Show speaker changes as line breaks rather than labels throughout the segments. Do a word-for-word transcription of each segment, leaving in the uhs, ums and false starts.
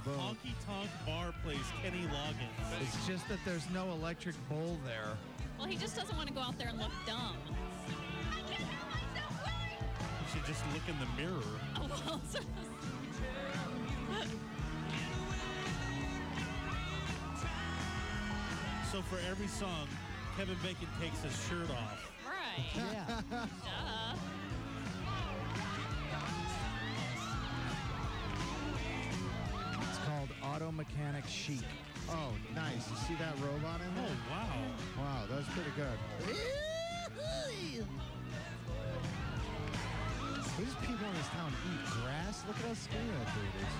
boom.
honky tonk bar plays Kenny Loggins.
It's just that there's no electric bowl there.
Well, he just doesn't want to go out there and look dumb.
You should just look in the mirror.
Oh, well, so
So for every song, Kevin Bacon takes his shirt off.
right.
Yeah.
Duh.
It's called Auto Mechanic Chic.
Oh, nice. You see that robot in
Oh,
there?
wow.
Wow, that was pretty good. These people in this town eat grass. Look at how skinny that dude is.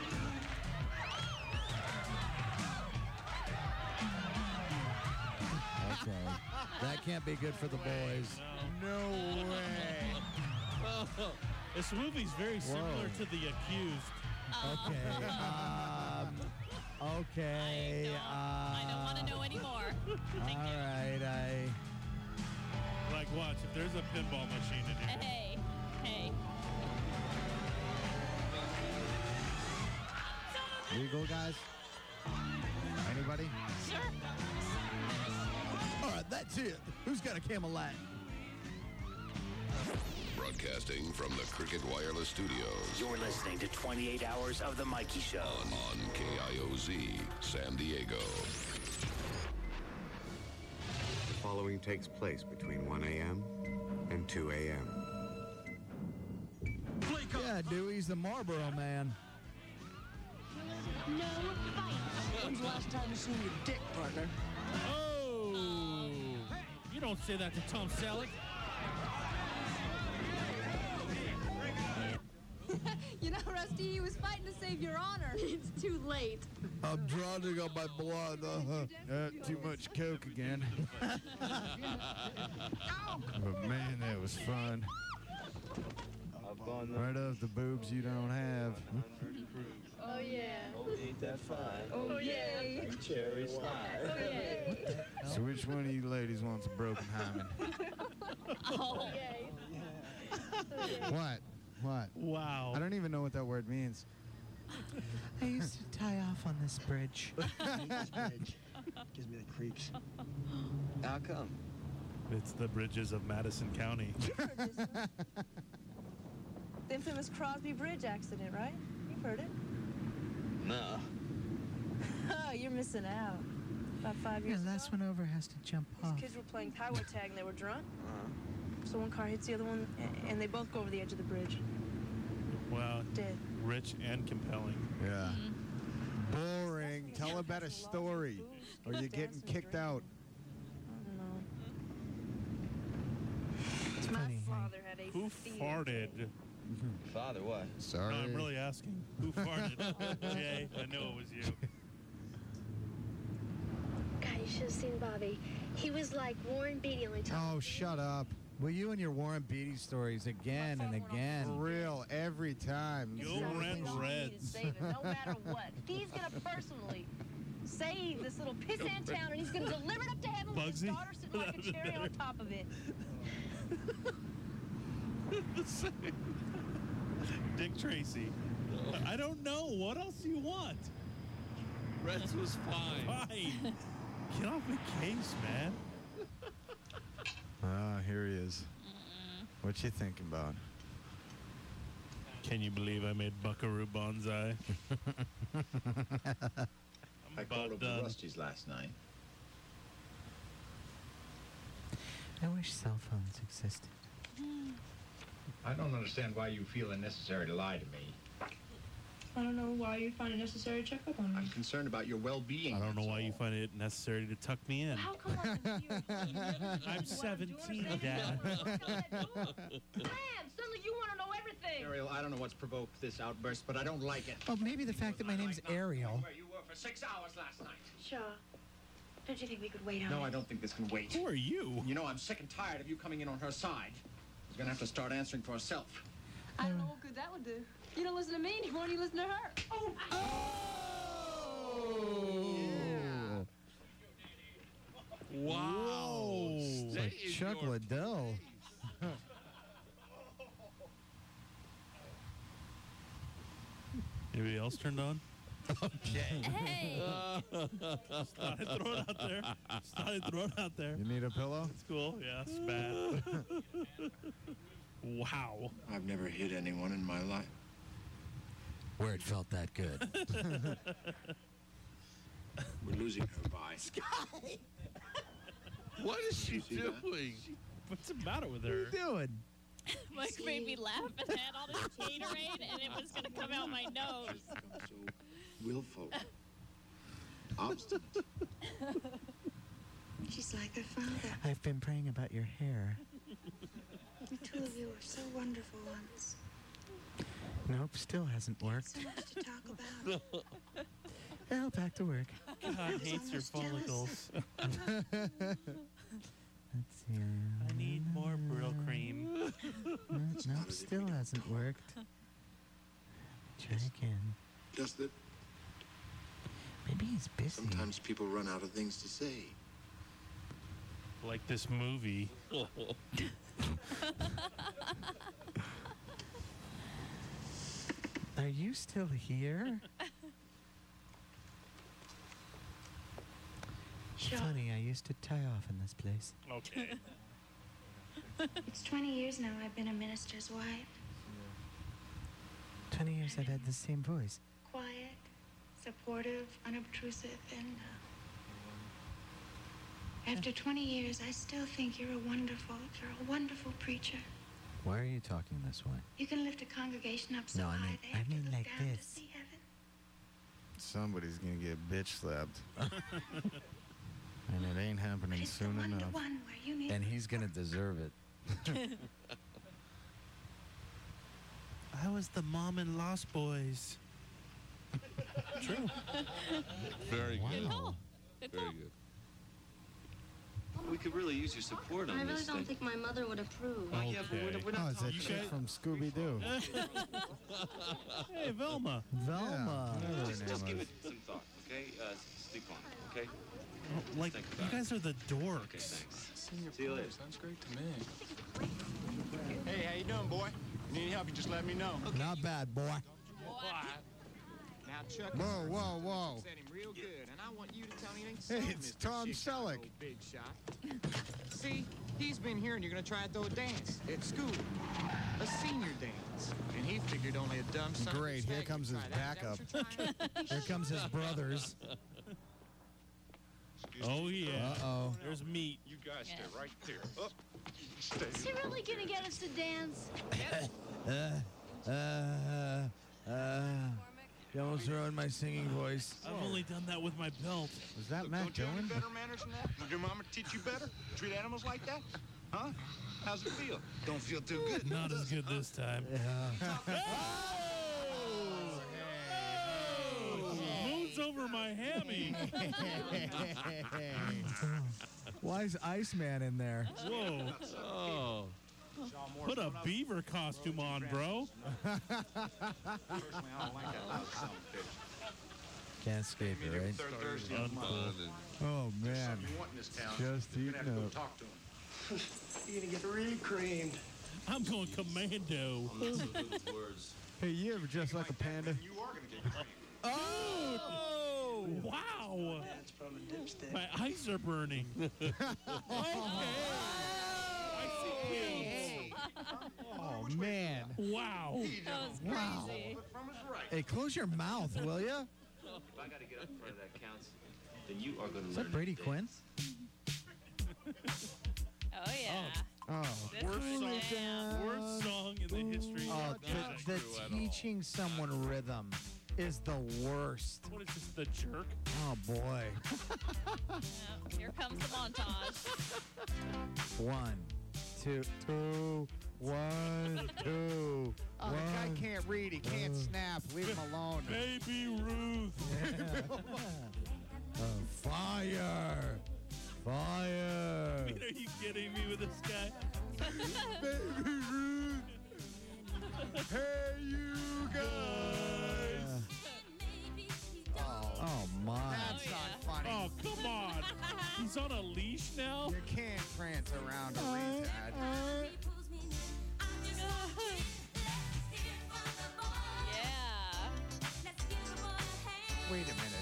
Okay. That can't be good for the boys.
No way.
This movie's very similar
Whoa.
to The Accused.
Okay. Um, okay.
I don't, I don't want to know anymore. Thank
All
you.
right. I.
Like, watch, if there's a pinball machine in here.
Hey, hey.
Legal, guys? Anybody?
Sure.
All right, that's it. Who's got a Camelot?
Broadcasting from the Cricket Wireless Studios
You're listening to twenty-eight hours of The Mikey Show.
on, on K I O Z, San Diego.
The following takes place between one a.m. and two a.m.
Yeah, Dewey's the Marlboro man.
No fight. When's the last time you seen your dick, partner?
Oh! You don't say that to Tom Selleck.
You know, Rusty, he was fighting to save your honor. It's too late.
I'm drowning on my blood. Uh-huh.
Uh, too much Coke again. But man, that was fun. Right off the boobs you don't have.
Oh, yeah.
Ain't that fine?
Oh, yay.
Cherry slide.
Oh, yay.
So which one of you ladies wants a broken hymen?
Oh, yay.
What? What?
Wow.
I don't even know what that word means.
I used to tie off on this bridge.
Gives me the creeps. How come?
It's the bridges of Madison County.
The infamous Crosby Bridge accident, right? You've heard it.
No.
Oh, you're missing out. About five
Yeah,
years
last
ago,
one over has to jump
these
off.
kids were playing highway tag and they were drunk. So one car hits the other one, a- and they both go over the edge of the bridge.
Wow.
Dead.
Rich and compelling.
Yeah.
Mm-hmm.
Boring. Tell a better story. Or you're getting kicked out.
I don't know. My
funny, huh?
father had a
Who
theater.
farted?
Father, what?
Sorry.
No, I'm really asking. Who farted? Jay, I know it was you.
God, you should have seen Bobby. He was like Warren Beatty, only taller.
Oh, shut up.
Well, you and your Warren Beatty stories again and
For
again.
real, every time.
Go Red Reds.
Save it, no matter what. He's gonna personally save this little pissant town, and he's gonna deliver it up to heaven with his
Bugsy?
daughter sitting like a cherry on top of it.
Dick Tracy. I don't know. What else do you want?
Reds was fine.
Fine. Get off my case, man.
Ah, here he is. What you thinking about?
Can you believe I made Buckaroo Banzai? I'm
I called
about
up
done.
Rusty's last night.
I wish cell phones existed.
I don't understand why you feel it necessary to lie to me.
I don't know why you find it necessary to check up on me.
I'm concerned about your well-being.
I don't know
that's
why you
all.
find it necessary to tuck me in.
How come I'm you?
I'm seventeen, Dad.
Man, suddenly you want to know everything.
Ariel, I don't know what's provoked this outburst, but I don't like it.
Well, maybe the fact that my name's Ariel.
Where you were for six hours last night.
Shaw, don't you think we could wait on
No,
it?
I don't think this can wait.
Who are you?
You know, I'm sick and tired of you coming in on her side. She's gonna have to start answering for herself.
I don't know what good that would do. You don't listen to me anymore, you listen to her. Oh!
Oh!
Wow.
It's like Chuck Liddell.
Anybody else turned on?
Okay.
Hey.
Just thought I'd throw it out there. Just thought I'd throw it out there.
You need a pillow?
It's cool. Yeah, it's bad. Wow.
I've never hit anyone in my life.
Where it felt that good.
We're losing her by.
What is she
see that?
doing?
What's the matter with her?
doing?
Mike made me laugh and I had all this Gatorade and it was going to come out my nose.
So willful. Obstinate.
She's like her father.
I've been praying about your hair.
The two of you were so wonderful once.
Nope, still hasn't worked.
So much to talk about.
Well, back to work.
God hates your follicles.
Let's see.
I need more Brill cream.
No, nope, still hasn't worked. Try again.
Just that
Maybe he's busy.
sometimes people run out of things to say.
Like this movie.
Are you still here?
Sure.
Funny, I used to tie off in this place.
Okay.
It's twenty years now I've been a minister's wife.
Twenty years I've had the same voice.
Quiet, supportive, unobtrusive, and uh, after twenty years, I still think you're a wonderful, you're a wonderful preacher.
Why are you talking this way?
You can lift a congregation up so
No, I
high
mean-
they
I
have
mean
to look
like
down
this.
to see heaven.
Somebody's gonna get bitch slapped. And it ain't happening
It's the
soon
one to
enough.
one where you need.
And he's gonna deserve it.
I was the mom in Lost Boys. True.
Very
Wow.
good.
Good call. Good
Very
call.
good.
We could really use your support on
I really
this
don't
thing.
think my mother would approve.
Oh, yeah, but we're, we're not
Oh, it's that
talking
chick
guys-
from Scooby-Doo.
Hey, Velma.
Velma.
Yeah, whatever
Just,
her
just
name
give
was.
it some thought, okay? Uh, sleep on it, okay?
Oh, like,
Think
you
about it.
guys are the
Okay,
dorks.
thanks. See you later.
Sounds great to me. Hey, how you doing, boy? Need any help, you just let me know.
Not bad, boy.
Now, Chuck,
Whoa, whoa, whoa.
said him real good, and I want you to tell me anything
Hey,
so,
it's
Mister
Tom
Chicago
Selleck.
Big shot. See, he's been here, and you're gonna try to throw a dance at school, a senior dance, and he figured only a dumb son of a
Great, here
stag
comes
could
his
try that. Is that what you're trying?
Here comes his brothers.
Oh, yeah.
Uh-oh.
There's meat.
You guys
Yeah.
stay right there. Up.
Is he really gonna get us to dance?
Uh, uh, uh, you almost ruined my singing voice.
I've only done that with my belt.
Was that
Look,
Matt
don't you have any
Dillon?
better manners than that? Did your mama teach you better? Treat animals like that? Huh? How's it feel? Don't feel too good.
Not as good this time. Moon's over my hammy.
Why is Iceman in there?
Whoa.
Oh.
Put a beaver costume on, bro.
Personally, I don't like that little son of a bitch.
Can't escape it, right?
Third Thursday of the month.
Fun and
Oh, man.
Something you want in this town.
Just
You're
eating
gonna have to go
up.
talk to him.
You're gonna get re-creamed.
I'm going commando.
words.
Hey, you ever dressed like a panda?
You are gonna get creamed.
Oh! Wow!
That's from a dipstick.
My eyes are burning. Okay. I see kids.
Oh, man.
Wow.
That was
Wow.
crazy.
From his right.
Hey, close your mouth, will ya?
If I gotta get up in front of that council, then you are gonna
Is
learn
that Brady
to
Quinn?
dance.
Oh, yeah.
Oh.
This
Worst
was
song,
jam.
worst song in the history
Oh,
of music.
the, the teaching someone rhythm is the worst.
What is this, the jerk?
Oh, boy.
Yep. Here comes the montage.
One, two, two, one, two.
Oh, the guy
one.
can't read. He can't
Uh,
snap. Leave him alone.
Baby Ruth.
Oh, fire! Fire!
Are you kidding me with this guy?
Baby Ruth. Hey, you guys.
Oh, my.
That's not funny.
Oh, come on. He's on a leash now?
You can't prance around a retard.
Yeah.
Wait a minute.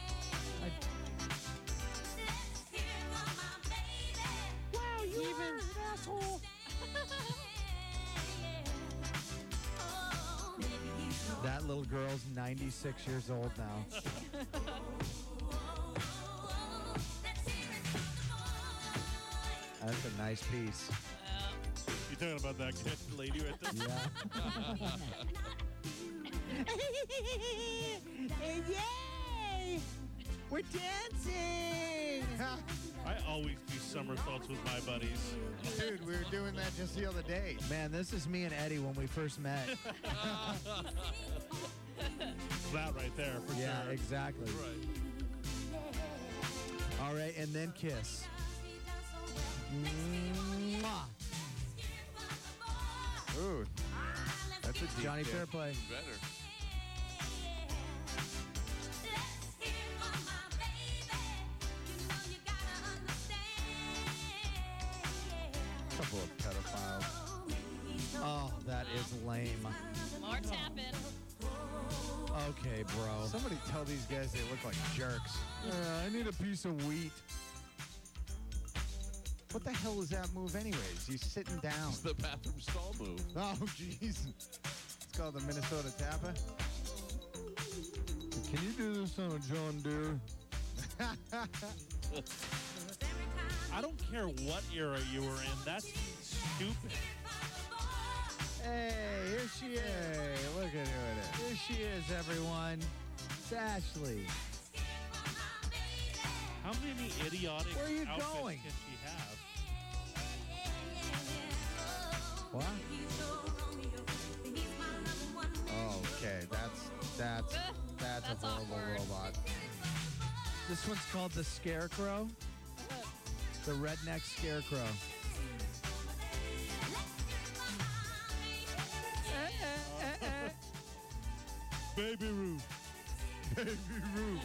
Wow, you even an asshole.
That little girl's ninety-six years old now. That's a nice piece.
You talking about that kid, lady right there?
Yeah. Yay! We're dancing!
I always do somersaults with my buddies.
Dude, we were doing that just the other day.
Man, this is me and Eddie when we first met.
That right there, for
Yeah,
sure.
exactly.
Right.
All right, and then kiss. Mwah.
Ooh. That's a deep
Johnny
kiss.
Fairplay.
Better.
Couple of pedophiles.
Oh, that is lame.
More tapping.
Okay, bro.
Somebody tell these guys they look like jerks.
Uh, I need a piece of wheat.
What the hell is that move anyways? He's sitting down.
It's the bathroom stall move.
Oh, jeez. It's called the Minnesota Tapper.
Can you do this on a John Deere?
I don't care what era you were in. That's stupid.
Hey, here she is.
Hey, look at who it is.
Here she is, everyone. It's Ashley.
How many idiotic
Where are you
outfits
going?
can she have?
What?
Oh, okay. That's that's that's,
That's
a horrible
awkward.
robot.
This one's called the Scarecrow. The redneck Scarecrow.
Baby Ruth.
Baby Ruth.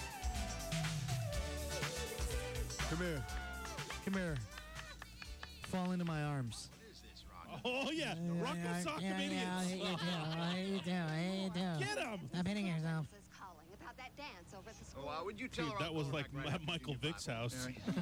Come here. Come here. Fall into my arms.
Oh, yeah. Rocco Sock'em Idiots. Get him.
Stop hitting yourself.
Oh, why would you tell
Dude,
her?
that
I'm
was
going
like
back right
at
up to
Michael
junior
Vick's
Bible?
house.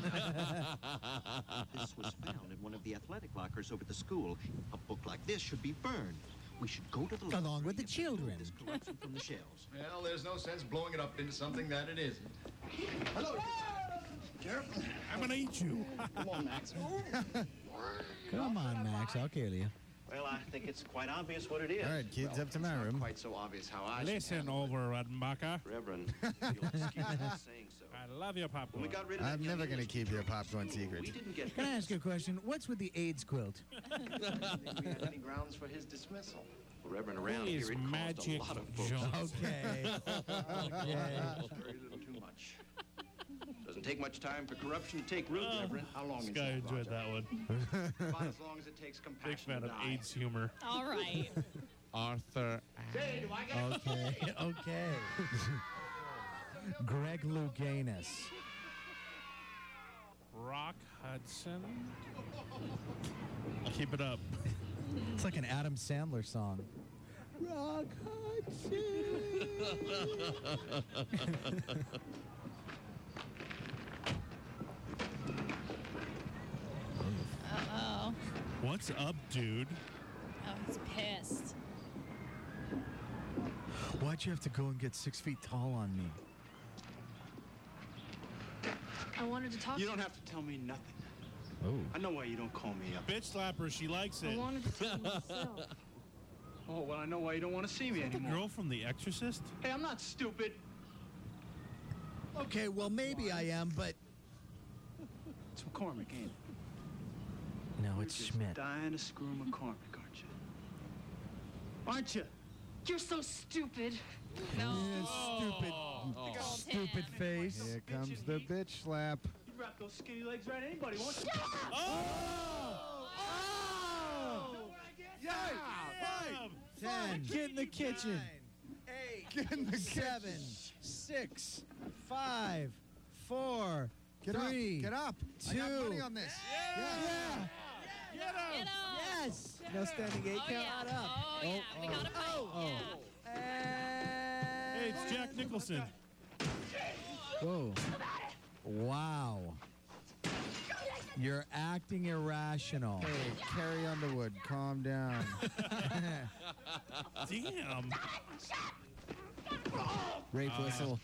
This was found in one of the athletic lockers over at the school. A book like this should be burned. We should go to the
Along
library
with the
and
children.
remove this collection from the shelves.
Well, there's no sense blowing it up into something that it isn't. Hello. Careful.
I'm going to eat you.
Come on, Max.
Come on, Max. I'll kill you.
Well, I think it's quite obvious what it is.
All right, kids, up to my room.
Quite so obvious how I should
Listen
handle it.
over, Radmacher.
Reverend, you'll excuse me for saying so.
I love your
When
popcorn.
we got rid of
I'm
that
never
young
going to
English
keep your
teacher,
popcorn
we
secret.
didn't get
Can I ask you a question? What's with the AIDS quilt?
Think we had any grounds for his dismissal?
Well, Reverend, around
Please,
here it caused
magic
a lot of folks.
Johnson.
Okay. Okay.
Very little too much. Doesn't take much time for corruption to take root, Reverend.
How long
This
is
guy
that,
enjoyed
Roger?
that one.
About as long as it takes compassion
Big fan
to
of
die.
AIDS humor.
All right.
Arthur.
Say, do I get a
Okay. Okay. Greg Louganis.
Rock Hudson. Keep it up.
It's like an Adam Sandler song. Rock
Uh-oh.
What's up, dude?
Oh, he's pissed.
Why'd you have to go and get six feet tall on me?
I wanted to talk
You
to
don't have to tell me nothing.
Oh.
I know why you don't call me up.
Bitch slapper, she likes
I
it.
wanted to tell myself.
Oh, well, I know why you don't want to see me
The
anymore.
girl from The Exorcist?
Hey, I'm not stupid.
Okay, well, maybe I am, but...
It's McCormick, ain't it?
No, it's
Just
Schmidt.
dying to screw McCormick, aren't you? Aren't you?
You're so stupid.
No.
Stupid,
Gold
stupid
hand.
face.
Here comes the bitch slap.
You wrap those skinny legs around anybody, won't you?
Ten. Get in the kitchen.
Get in the
Seven. Six. Five. Four.
Get
three.
up. Get up. I
Two.
got money on this.
Yeah.
Get up!
Get up.
Yes. No standing eight
Oh,
count.
yeah. Oh, yeah. We got a fight.
Oh.
Yeah.
Hey, it's Jack Nicholson.
Whoa. Wow. You're acting irrational.
Hey, Carrie Underwood, calm down.
Damn.
Rape
Uh,
whistle.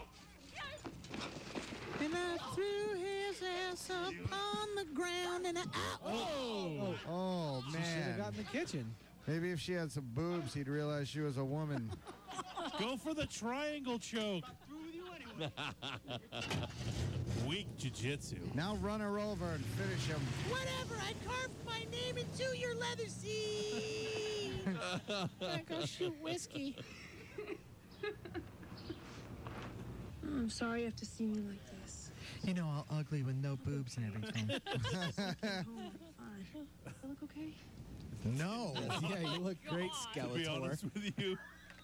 And I threw his ass up on the ground and I.
Oh, oh
She should have
man.
got in the kitchen.
Maybe if she had some boobs, he'd realize she was a woman.
Go for the triangle choke. Weak jiu-jitsu.
Now run her over and finish him.
Whatever, I carved my name into your leather seat.
I go shoot whiskey.
I'm sorry I have to see you like this.
You know, all ugly with no boobs and everything.
Fine. I look okay?
No. Yeah, you look great,
To be honest
Skeletor.
with you.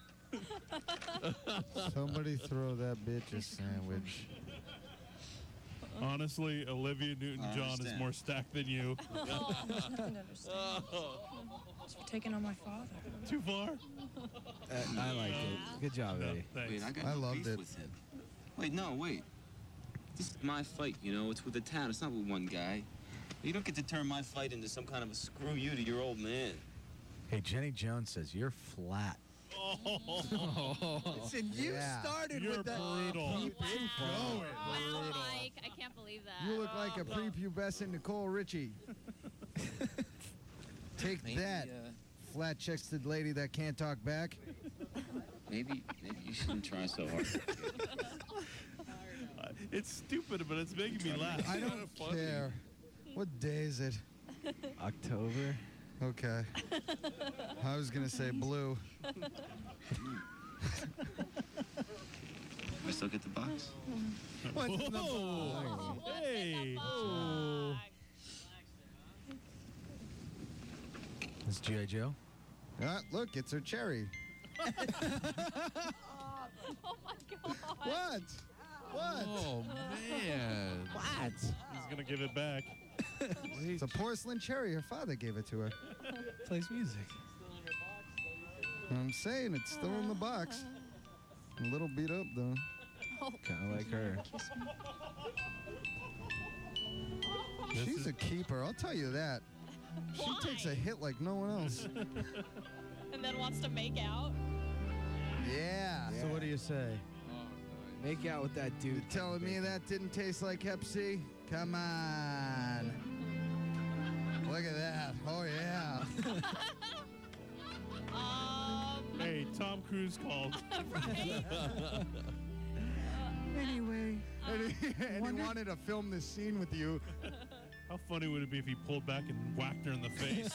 Somebody throw that bitch a sandwich.
Honestly, Olivia Newton-John is
understand.
more stacked than you.
Oh, there's nothing to understand. Just for taking on my father.
Too far?
Uh, I liked it. Good job,
No,
Eddie.
thanks.
Wait, I got
I
no
loved
beef
it.
with him. Wait, no, wait. This is my fight, you know? It's with the town. It's not with one guy. You don't get to turn my fight into some kind of a screw you to your old man.
Hey, Jenny Jones says you're flat.
Oh.
Listen, you
Yeah.
started
You're
with that.
brutal.
Keep it going.
Wow, Mike, I can't believe that.
You look like a prepubescent Nicole Richie. Take
Maybe,
that,
uh,
flat-chested lady that can't talk back.
maybe, maybe you shouldn't try so hard.
It's stupid, but it's making me laugh.
I
It's
don't
kinda funny.
care. What day is it?
October.
Okay. I was gonna say blue.
I still get the box?
What's in the
Whoa.
box?
Hey.
It's G I. Joe.
Ah, look, it's her cherry.
Oh my god.
What? What?
Oh, man.
What?
He's going to give it back.
It's a porcelain cherry. Her father gave it to her.
Plays music.
I'm saying it's still in the box. A little beat up though.
Kind of like her.
She's a keeper, I'll tell you that. She
Why?
takes a hit like no one else.
And then wants to make out.
Yeah.
So what do you say?
Make out with that dude.
You telling me that didn't taste like Hep C? Come on. Look at that. Oh yeah.
Um,
Hey, Tom Cruise called.
right?
Anyway, and he, and he wanted to film this scene with you.
How funny would it be if he pulled back and whacked her in the face?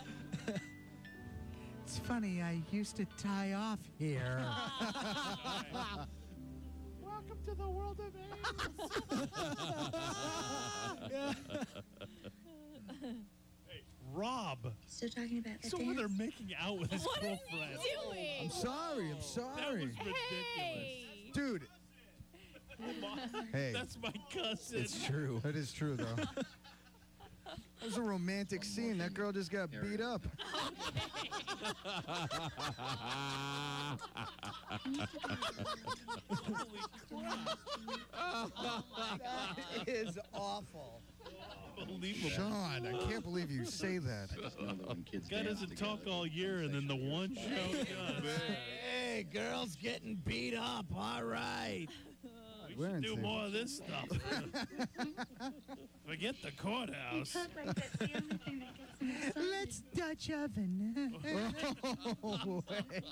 It's funny, I used to tie off here.
Welcome to the world of AIDS. Hey, Rob.
Still talking about
He's
the
over there
dance?
making out with his
What are you
girlfriend.
doing?
I'm sorry, I'm
That was
sorry.
ridiculous.
Hey.
Dude. Hey,
That's my cousin.
It's true.
that is true though. It was a romantic scene. That girl just got beat up.
That is awful.
Unbelievable.
Sean, I can't believe you say that.
Guy doesn't talk all year, and then the one show he does.
Hey, girls getting beat up. All right.
We
We're
should
in
do
sync.
more of this stuff. Forget the courthouse.
Let's Dutch oven.
Oh,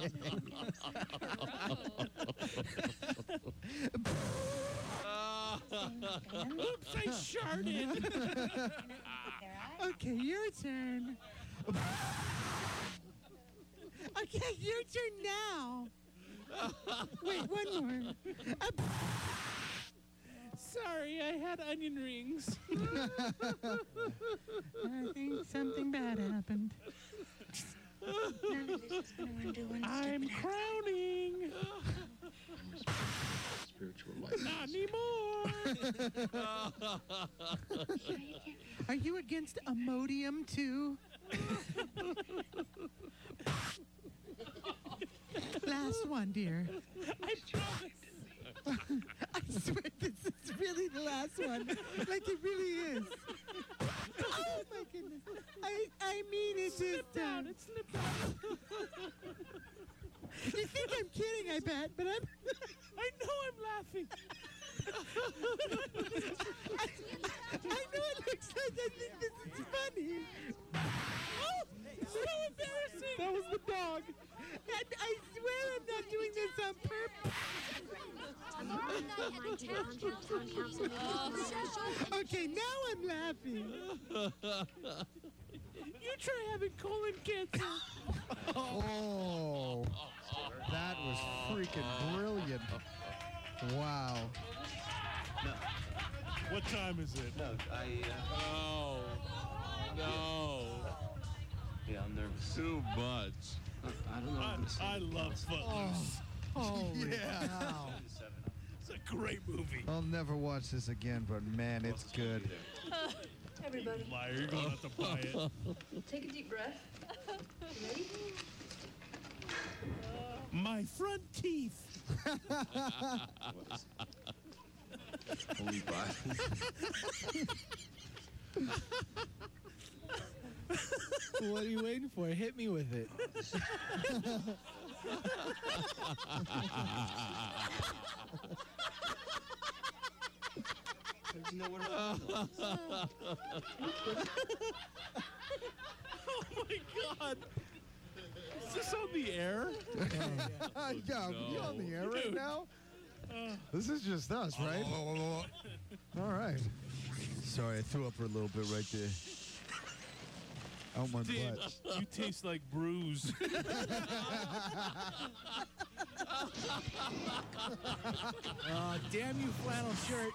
Oops, I sharted.
Okay, your turn. Okay, your turn now. Wait, one more.
Sorry, I had onion rings.
I think something bad happened.
None of this is gonna undo one
I'm
stupid
crowning.
Spiritual life.
Not anymore.
Are you against Imodium too? Last one, dear.
I promise.
I swear this last one, like it really is. Oh my goodness! I I mean it slipped out. It slipped out. You think I'm kidding? I bet, but I'm. I know I'm laughing. I, I know it looks like I think this is funny. Oh, so embarrassing! That was the dog. And I swear I'm not doing this on purpose. Okay, now I'm laughing. You try having colon cancer.
Oh, that was freaking brilliant. Wow.
No.
What time is it?
No, I. Uh,
Oh. No.
yeah, I'm nervous.
Too much.
I, I don't know.
I,
I'm gonna say
I love Footloose.
Oh,
Yeah.
wow.
It's a great movie.
I'll never watch this again, but man, it's good.
Everybody,
You liar, you're going to have to buy it.
take a deep breath. Ready?
My front teeth.
Holy Bible.
What are you waiting for? Hit me with it.
You know what it
Oh my God. Is this on the air?
Yeah, are we on the air right
Dude.
now?
Uh,
This is just us, right? All right.
Sorry, I threw up a little bit right there.
Out my
Dan,
butt.
you taste like bruise.
Oh, damn you, flannel shirt.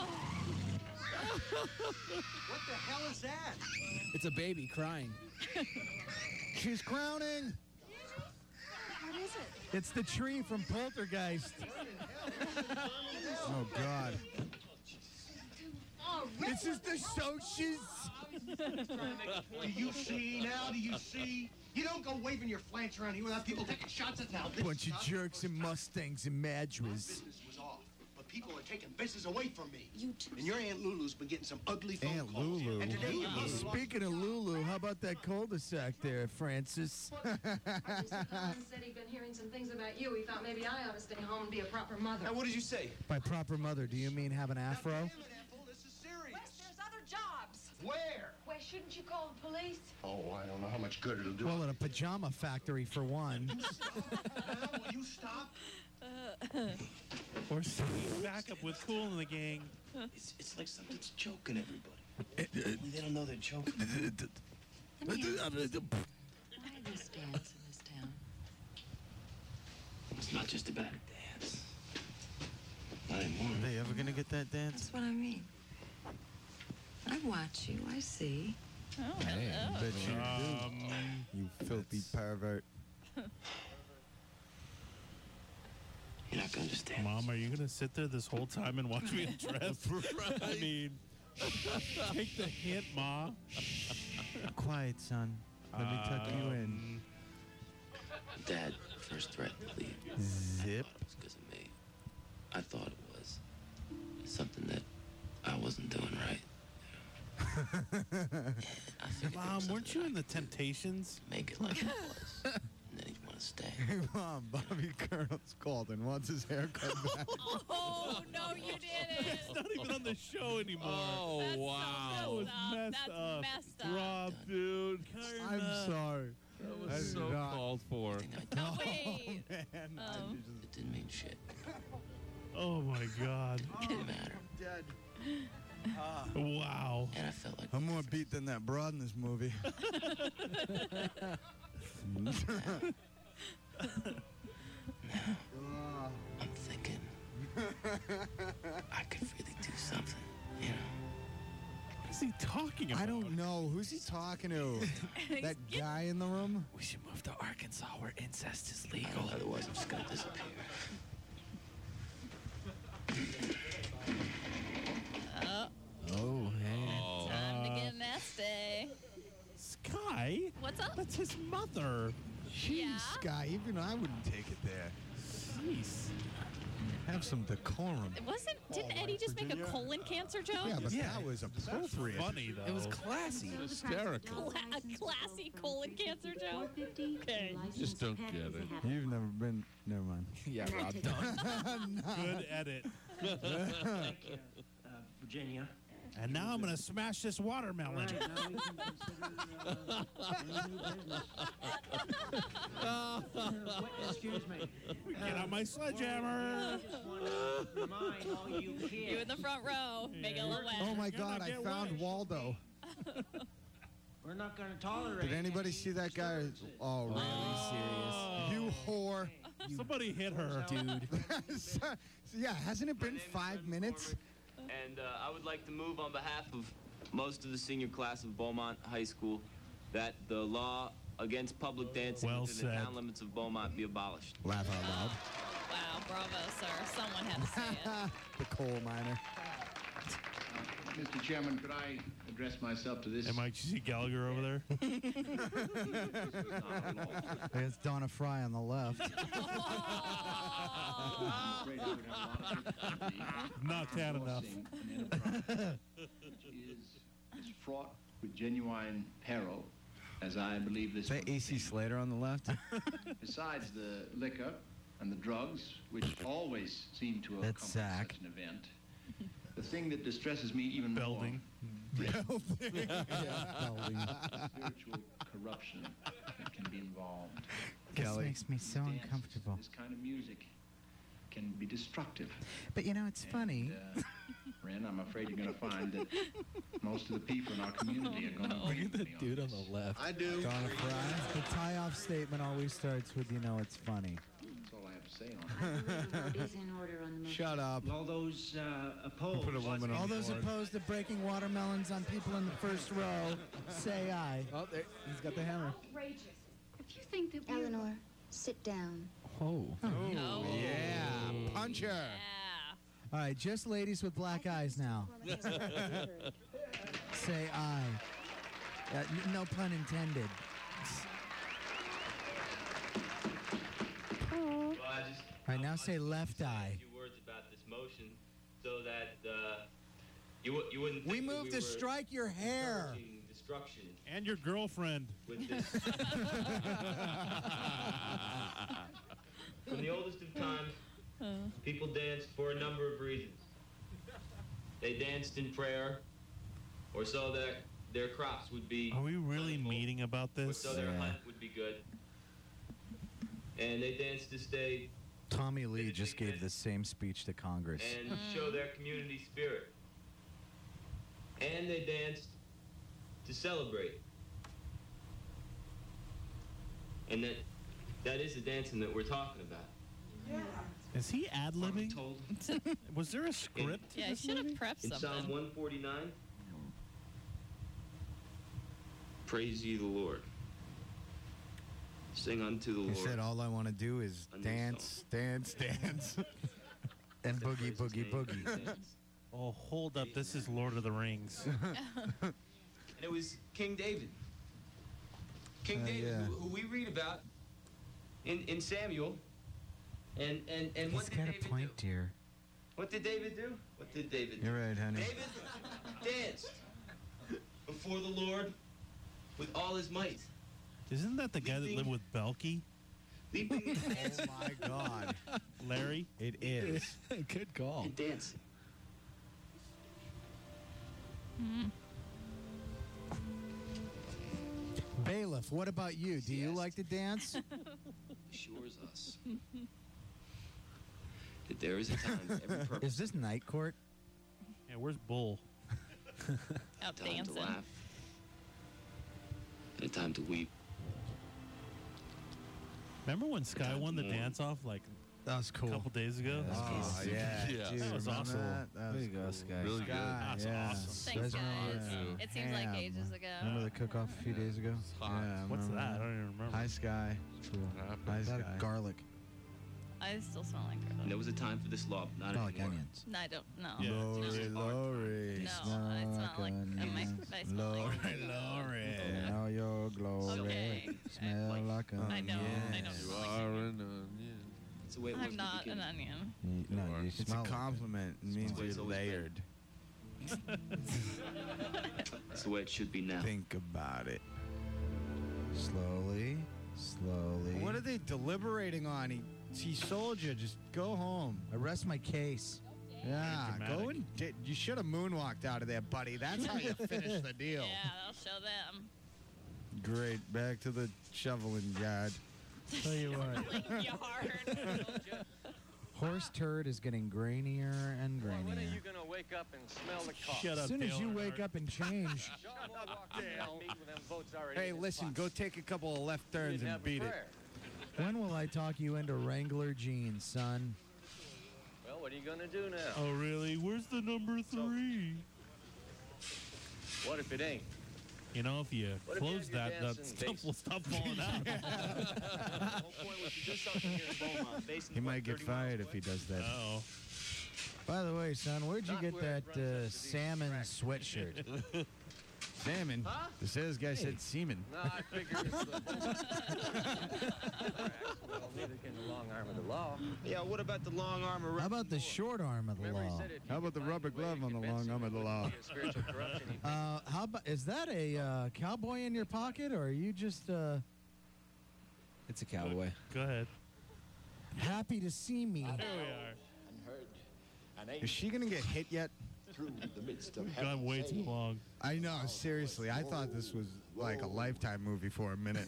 What the hell is that?
It's a baby crying.
She's crowning.
What is it?
It's the tree from Poltergeist.
Oh, God.
Oh,
This is the socials.
Do you see now? Do you see? You don't go waving your flanks around here without people taking shots at now. This
Bunch of
stuff-
jerks and Mustangs and
My
Madras.
business was off, but people are taking business away from me.
You too.
And your Aunt Lulu's been getting some ugly phone
Aunt
calls.
Lulu.
And today your mother wants
Speaking of Lulu, how about that cul-de-sac there, Francis?
Mister Collins said he'd been hearing some things about you. He thought maybe I ought to stay home and be a proper mother.
Now, what did you say?
By proper mother, do you mean have an afro?
Damn it, Apple, this is serious.
Wes, there's other jobs.
Where?
Why shouldn't you call the police?
Oh, I don't know how much good it'll do.
Well, in a pajama factory, for one.
Now, will you stop?
Or singing backup with Cool in the Gang.
It's, it's like something's choking everybody. Only they don't know they're choking.
Why do these dance in this town?
It's not just about a dance. Not anymore.
Are they ever gonna get that dance?
That's what I mean. I watch you. I see.
Oh,
Hey, I
hello.
bet you do.
Um,
You filthy pervert.
You're not gonna understand.
Mom, are you going to sit there this whole time and watch me undress? I mean, take the hint, Ma.
Quiet, son. Let me tuck you in.
Um,
Dad first threatened to leave.
Zip.
It was because of me. I thought it was something that I wasn't doing right. I figured
Mom, weren't you in the Temptations?
make it like it was, and then he'd want to stay.
Hey, Mom, Bobby Colonel's called and wants his haircut back.
Oh, no, you didn't.
It's not even on the show anymore.
Oh,
That's so
wow.
That was
messed up.
messed
That's
up.
messed up.
Rob, dude.
I'm
Karma.
sorry.
That
I
was
did
so
not.
called for.
Oh, wait.
Man, I
Um,
just-
It didn't mean shit.
Oh, my God.
It didn't matter.
Dead.
Wow.
And I felt like
I'm more beat than that broad in this movie.
I'm thinking I could really do something, you know.
What is he talking about?
I don't know. Who's he talking to? That guy in the room?
We should move to Arkansas where incest is legal.
Otherwise, I'm just gonna disappear.
Oh,
Oh, hey.
time to get nasty.
Sky?
What's up?
That's his mother.
Jeez,
Yeah?
Sky. Even I wouldn't take it there.
Jeez.
Have some decorum.
It wasn't. Didn't Eddie just make a colon cancer joke?
Yeah, but that was appropriate.
Funny though.
It was classy.
Hysterical. Cla- a classy colon cancer joke. Okay.
Just don't get it.
You've never been. Never mind.
Yeah, Rob, don't.
Good edit.
Thank you, uh, Virginia.
And now I'm gonna smash this watermelon.
Right, now we can consider, uh, new business. Uh, wait, excuse me.
Get out my sledgehammer.
I just want to remind all you kids.
You in the front row. Make it a little wet.
Oh my
You're
God!
gonna
I
get
found
wet.
Waldo.
We're not going to tolerate.
Did anybody
any
see that guy? Oh, really?
Oh.
You whore.
Somebody hit her,
Dude.
So, yeah, hasn't it been five minutes?
And uh, I would like to move on behalf of most of the senior class of Beaumont High School that the law against public dancing
Well
within
said.
the town limits of Beaumont be abolished.
Laugh out loud.
Wow, bravo, sir. Someone had to say it.
The coal miner.
Mister Chairman, could I address myself to this?
Am I see Gallagher over there?
It's Donna Fry on the left.
Not tan enough.
is, is fraught with genuine peril, as I believe this.
Is that A C Slater on the left?
Besides the liquor and the drugs, which always seem to
That's
accompany
Zach.
such an event, the thing that distresses me even
Belding.
more
Belding.
spiritual corruption that can be involved.
This
Kelly.
makes me so
Dance,
uncomfortable.
This kind of music can be destructive.
But you know, it's funny.
And, uh, Ren, I'm afraid you're going to find that most of the people in our community are going to agree with me on
Dude on
this.
the left.
I do.
Donna Fry. The tie-off statement always starts with, you know, it's funny.
That's all I have to say on it.
Vote is in order on the motion.
Shut up.
All those uh, opposed.
Put a woman
All
on the
those
board.
opposed.
To breaking watermelons on people in the first row, say aye.
Oh, there, he's got the hammer.
Outrageous. If you think that we're...
Eleanor, sit down.
Oh.
Oh.
Yeah, punch her.
Yeah.
All right, just ladies with black eyes now. Say aye. Uh, n- no pun intended.
Well, I just
All right, now say left eye.
a few words about this motion so that uh, you, wou- you wouldn't think
We
that
move
we
to
were
strike your hair.
encouraging destruction
And your girlfriend.
with this. From the oldest of times, people danced for a number of reasons. They danced in prayer, or so that their crops would be,
Are we really meeting about
or
this?
so their hunt would be good. And they danced to stay
Tommy Lee just gave the same speech to Congress.
and show their community spirit. And they danced to celebrate. And that that is the dancing that we're talking about.
Is he ad-libbing?
Told
Was there a script? to
Yeah, I
this
should have
movie?
prepped
in Psalm
something.
one forty-nine, praise ye the Lord. Sing unto the
He
Lord.
said, all I want to do is
A new
dance, dance, dance, and boogie, boogie, boogie.
Oh, hold up. This is Lord of the Rings.
And it was King David. King
Uh,
David,
yeah.
who, who we read about in, in Samuel. And and, and what
He's
did
got
David
a point,
do?
dear.
What did David do? What did David do?
You're right, honey.
David danced before the Lord with all his might.
Isn't that the guy that lived with Belky?
Leaping and dancing.
Oh my God.
Larry?
It is.
Good call.
And dancing.
Bailiff, what about you? Do you like to dance?
Assures us that there is a time for every purpose.
Is this night court?
Yeah, where's Bull?
Out
Time
dancing.
to laugh. And a time to weep.
Remember when Sky won the
Mm.
dance-off like
That was
a
cool.
couple days ago?
Oh, yeah.
Yeah.
Dude,
That was
remember
awesome.
That? That
There
was
you go,
cool.
Sky.
Really good.
Sky,
That's
yeah.
awesome.
Thanks,
Guys remember
guys.
that?
It seems like
Ham.
ages ago.
Remember the cook-off a few days ago?
hot.
Yeah, I
What's
remember
that? I don't even remember.
Hi, Sky. Cool.
happened?
Hi,
That
Sky.
garlic.
I still smell like
And
garlic.
there was a time for this law, but not
Garlic
anymore.
onions.
No, I don't. No.
Yeah.
Lori, Lori.
No,
smell
I smell like.
onions.
uh, my, I smell
Lori,
like.
Lori. Now your glory.
Okay.
Smell like
I know,
onions.
I know.
You are an onion.
It's the way it was
I'm
at the
not an
beginning.
onion.
You- no, you
It's a
smell it.
compliment. It means
the way it's
you're
always been.
layered.
It's the way it should be now.
Think about it.
Slowly, slowly.
What are they deliberating on? He, he sold you. Just go home.
Arrest my case.
Yeah,
Very
go and di- you should have moonwalked out of there, buddy. That's how you finish the deal.
Yeah, that'll show them.
Great. Back to the shoveling yard.
Tell you what,
Like yard.
horse turd is getting grainier and
When are
grainier.
you gonna wake up and smell the coffee?
Shut
As
up,
soon as
Dale
you
Earnhardt.
wake up and change,
Hey, listen, go take a couple of left turns and beat it.
when will I talk you into Wrangler jeans, son?
Well, what are you gonna do now?
Oh, really? Where's the number three?
What if it ain't?
You know, if you
What if you
close
have your
that, that
dancing
stuff
bass?
will stop falling out.
Whole point was to do something here in Beaumont. Basically,
He might
what,
get
thirty miles
fired if
away?
he does that.
Oh.
By the way, son, where'd you
Not
get
where it
that
runs up
uh,
to these
salmon
tracks.
sweatshirt?
Salmon?
Huh?
The sales guy said semen.
No, I figured it's the well, neither can the long arm of the law.
Yeah, what about the long arm around?
How about the short arm of the
Remember he
law?
said if
How
you
about the
could find
rubber
a way
glove
to
on the
convince
long
him
arm of
it
the
wouldn't
law?
be a spiritual corruption, he'd
Uh, how about is that a uh, cowboy in your pocket, or are you just uh,
It's a cowboy.
Go ahead.
happy to see me?
Here we are.
Is she gonna get hit yet?
We've gone way too long.
I know, seriously. I thought this was like a Lifetime movie for a minute.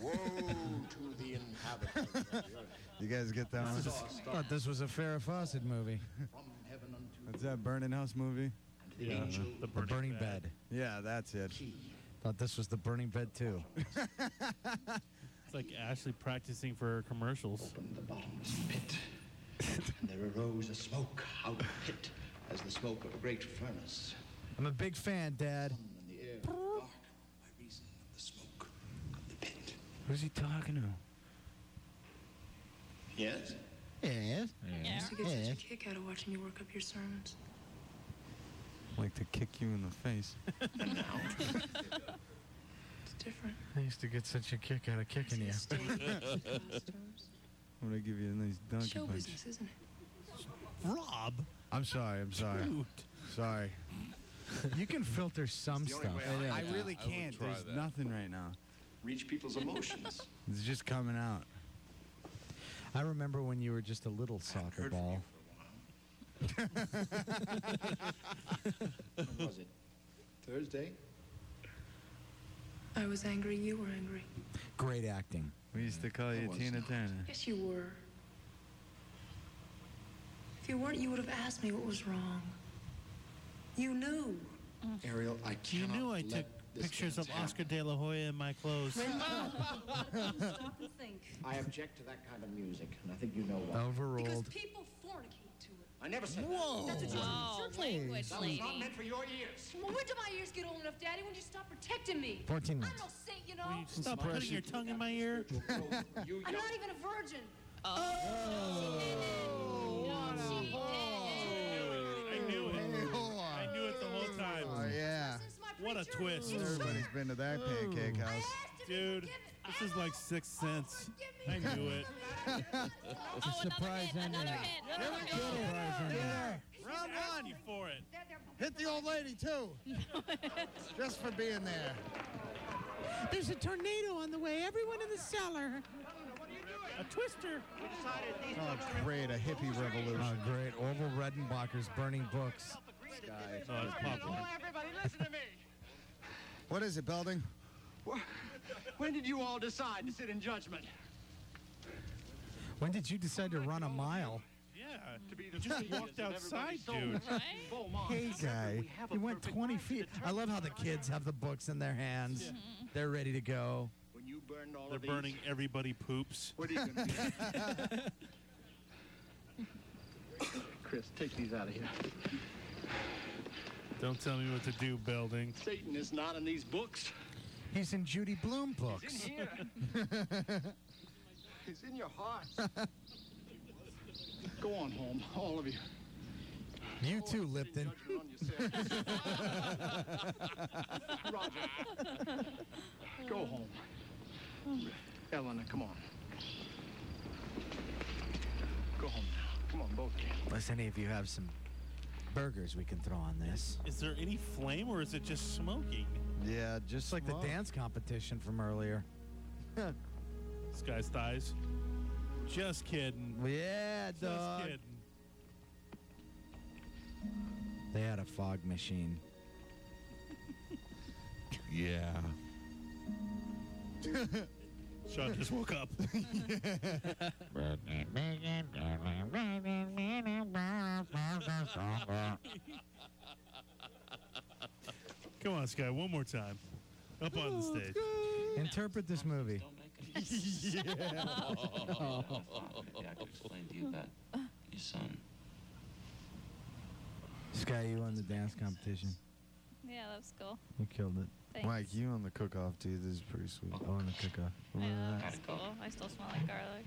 You guys get that one?
Thought this was a Farrah Fawcett movie.
What's that Burning House movie?
Yeah, the
The
burning,
Burning
bed.
Bed.
Yeah, that's it.
Thought this was the Burning Bed too.
It's like Ashley practicing for her commercials.
From the bottomless pit, and there arose a smoke out of the pit, as the smoke of a great furnace.
I'm a big fan, Dad.
And the air was dark by reason of the smoke of the pit.
Who's he talking to?
Yes?
Yes.
Yeah.
used to get such a kick out of watching you work up your sermons.
Like to kick you in the face.
And now, it's different.
I used to get such a kick out of kicking you.
Stage costumes.
I'm gonna give you a nice donkey
Show
punch.
business, isn't it?
Rob.
I'm sorry. I'm sorry.
Dude.
Sorry.
You can filter some stuff.
I really can't. There's nothing right now.
Reach people's emotions.
It's just coming out.
I remember when you were just a little soccer ball.
When was it? Thursday?
I was angry, you were angry.
Great acting.
We used to call you
was
Tina
not.
Turner.
Yes, you were. If you weren't, you would have asked me what was wrong. You knew.
Ariel, I
You
cannot
knew I
let
took
this
pictures
dance
of Oscar De La Hoya in my clothes.
Stop and think.
I object to that kind of music, and I think you know why.
Because
Overruled.
people fornicate to it.
I never said
Whoa.
that. That's a
Oh, language,
That was not
lady.
meant for your ears.
Well, when did my ears get old enough, Daddy? When did you stop protecting me?
fourteen
I'm
months.
no saint, you know.
Will you stop putting your tongue in my ear?
You
I'm
young-
not even a virgin.
Oh. She
I knew it.
Hey, hold on.
I knew it the whole time.
Oh, yeah.
Since my
What a
preacher-
twist.
Everybody's been to that pancake
I
house.
asked him to
Dude,
forgive it.
this is like Sixth Sense. I knew it.
Oh, another
surprise
hit,
ending.
another hit, another hit.
Surprise ending.
Round
Ask
one.
you for it.
Hit the old lady, too. Just for being there.
There's a tornado on the way. Everyone in the cellar.
A twister.
Oh, great. A hippie revolution.
Oh, great. Orville Redenbacher's Burning Books.
Oh, it's popular.
Everybody, listen to me.
What is it, Belding?
When did you all decide to sit in judgment?
When did you decide to run a mile?
Yeah.
To be
You
the
just
saviors
walked
of
outside,
everybody's
dude.
souls.
Right?
Beaumont.
Hey, guy.
We have a
You went
perfect
twenty
mind to
feet. I love how the kids have the books in their hands. They're ready to go.
When you burned all
They're
of these,
burning everybody poops.
what are you gonna do? Chris, take these out of here.
Don't tell me what to do, Belding.
Satan is not in these books.
He's in Judy Blume
He's
books.
in here. He's in your heart. Go on home, all of you.
You too, Lipton.
Judgment on yourself. Roger, go home. Eleanor, come on.
Go home now. Come on, both of you.
Unless any of you have some burgers we can throw on this.
Is there any flame or is it just smoking?
Yeah, just
like the dance competition from earlier.
This guy's thighs. Just kidding.
Yeah,
Just
dog.
kidding.
They had a fog machine.
Yeah.
Sean just woke up. Come on, Sky, one more time. Up on the stage.
Interpret this movie.
Yeah. Maybe I could explain to you about your son.
Sky, you won the dance competition.
Yeah, that was cool.
You killed it.
Thanks.
Mike, you on the cook-off, dude. This is pretty sweet.
Oh, on the cook-off.
Yeah, that's cool. I still smell like garlic.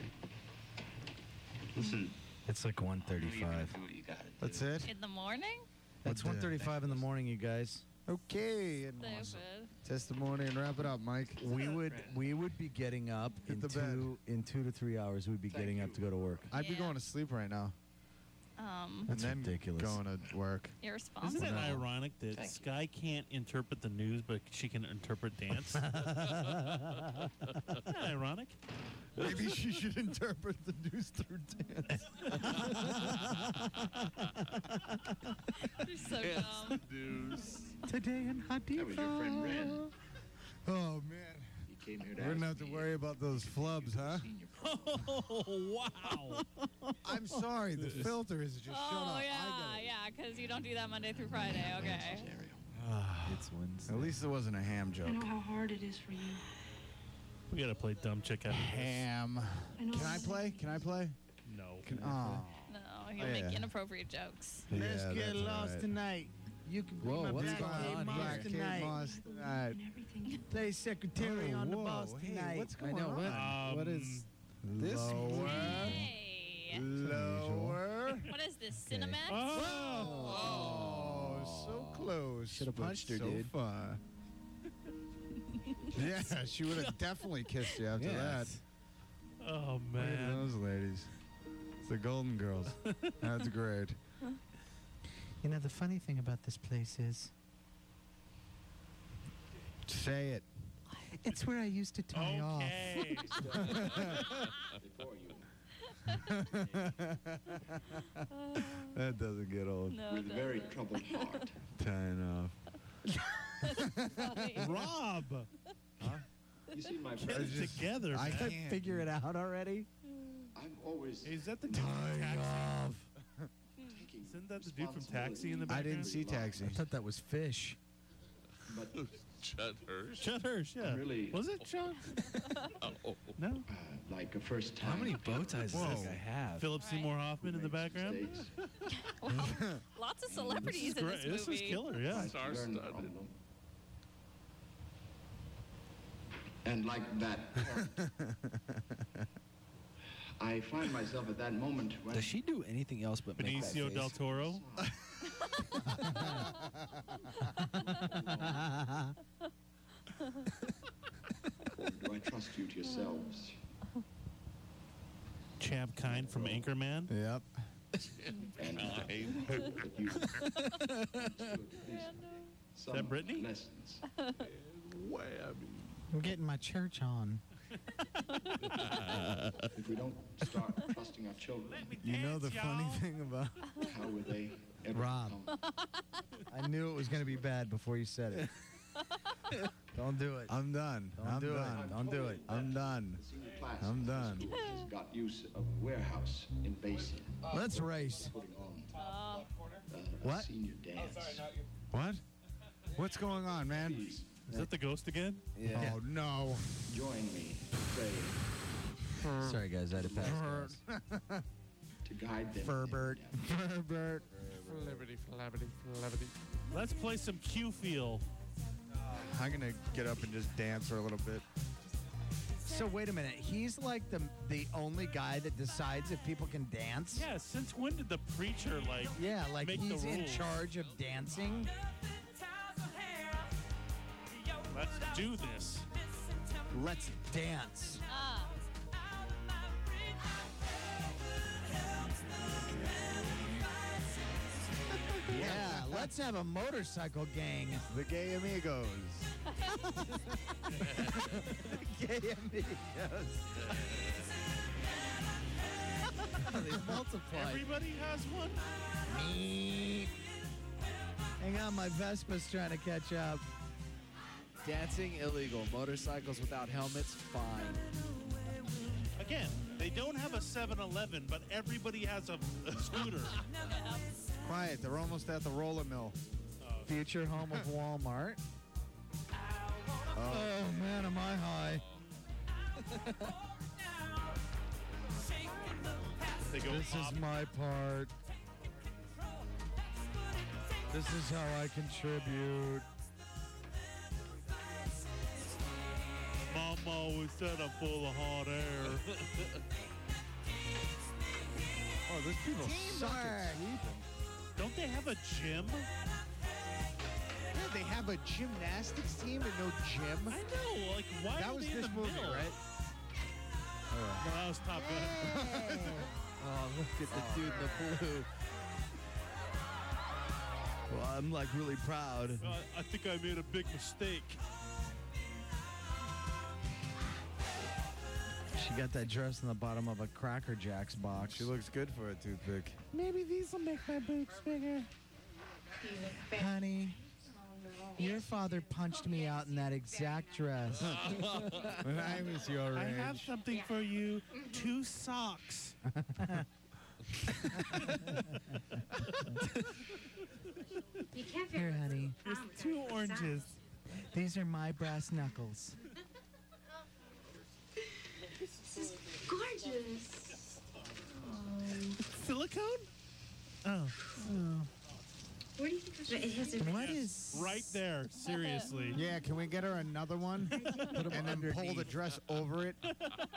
Listen.
It's like one thirty-five.
That's it?
In the morning?
It's one thirty-five in the morning, you guys.
Okay. And
Stupid.
testimony and wrap it up, Mike.
We would we would be getting up
Hit
in
the bed.
two in two to three hours. We'd be getting up to go to work.
I'd be
Yeah.
going to sleep right now.
Um,
That's
and then
ridiculous.
going to work.
irresponsible.
Isn't it ironic that Sky can't interpret the news, but she can interpret dance? Isn't that ironic?
Maybe she should interpret the news through dance.
You're so dumb.
News.
Today in Hadiva.
That was your friend Red.
Oh, man.
He came here to
We're going to
ask
have to
me
worry about those flubs, huh?
Oh, wow.
I'm sorry. The filter is just shut
Oh,
up.
yeah, yeah, because you don't do that Monday through Friday. Okay.
It's Wednesday.
At least it wasn't a ham joke.
I know how hard it is for you.
We gotta play dumb chick after this.
Ham.
I know
Can I play? Can I play?
No.
Can, oh.
No, he'll
Oh,
make
yeah.
inappropriate jokes.
Yeah,
Let's get
that's
lost
all right.
tonight. You can be
Whoa,
my
what's
black
going
Kate
on
Moss
here?
Black Kate
tonight.
Moss tonight.
and everything.
Play secretary
Oh,
on the
whoa.
boss
Hey,
tonight.
what's
I
going
know. What,
Um,
what is
This
Lower.
Hey.
Lower.
What is this, Cinemax?
Oh, so close.
Shoulda
but
punched her,
so
dude.
far. Yeah, she would have definitely kissed you after
Yes.
that.
Oh,
Look at
man.
those ladies. It's the Golden Girls. That's great.
You know, the funny thing about this place is
Say it.
it's where I used to tie
Okay.
That doesn't get old.
No,
With
it
a very
doesn't.
troubled heart.
Tying
Funny.
Rob,
You see, my
get
friend,
it
just-
together,
I
man.
can't.
off. Figure it out already.
I'm always
Is that the dude from
Tying
Taxi?
off.
taking
Isn't that the dude from Taxi in the
I
background?
didn't see Taxi.
I thought that was fish.
But
Judd Hirsch.
Judd Hirsch, yeah.
Really-
Was it Sean?
Oh.
No.
uh, like a first time.
How many bow ties does
Whoa.
this guy have?
Philip Seymour Hoffman in the background?
Mistakes.
Wow. Lots of celebrities
This is
in
great.
this
This
movie.
is killer, yeah.
Try to learn
Star-studded.
from them. And like that, I find myself at that moment when
Does she do anything else but make that
Benicio
face?
del Toro.
or do I trust you to yourselves?
Champ Kind from Anchorman.
Yep.
And I hope that you
Is that Brittany?
lessons.
I'm getting my church on.
If we don't start trusting our children,
You know the funny
y'all.
thing about
how will they ever
Rob.
come?
I knew it was going to be bad before you said it. Don't do it.
I'm done.
Don't
I'm
do it.
done.
Don't do it.
I'm done.
The senior class
I'm
of the
done.
school has got use of a warehouse in Basin.
Let's race.
Putting on
Oh,
uh, a
What?
senior dance.
What? What's going on, man?
Please
Is that the ghost again?
Yeah.
Oh no.
join me to pray
Sorry, guys. I had to pass. guys.
to guide them.
Furbert.
Herbert.
Let's play some Q Feel.
I'm gonna get up and just dance for a little bit.
So wait a minute. He's like the the only guy that decides if people can dance.
Yeah, since when did the preacher, like,
Yeah, like
make
he's
the
in
rules?
charge of dancing.
Let's do this.
Let's dance.
ah.
Let's have a motorcycle gang.
The Gay Amigos.
Gay Amigos. They multiplied.
Everybody has one?
Me. Hang on, my Vespa's trying to catch up.
Dancing illegal. Motorcycles without helmets, fine.
Again, they don't have a seven eleven, but everybody has a, a scooter.
Quiet, they're almost at the roller mill.
Future home of Walmart. Oh, man, am I high.
They go
this
up.
is my part. This is how I contribute.
Mom always said I'm full of hot air.
Oh, those people suck at sleeping.
Don't they have a gym?
Yeah, they have a gymnastics team and no gym.
I know. Like, why
That
are
was
they in
this
the
movie,
middle?
right?
No, that was Top Gun.
Oh, look at the dude in the blue.
Well, I'm like really proud.
Uh, I think I made a big mistake.
She got that dress in the bottom of a Cracker Jacks box.
She looks good for a toothpick.
Maybe these will make my boobs bigger.
Honey, your father punched me out in that exact dress.
When I was your
I
age.
have something for you. Two socks.
Here, honey.
There's two oranges.
These are my brass knuckles.
This is gorgeous.
Silicone? Oh.
Oh. Where do you think it has a
What is...
Right there. Seriously.
Yeah, can we get her another one? And then pull the dress over it?
Now,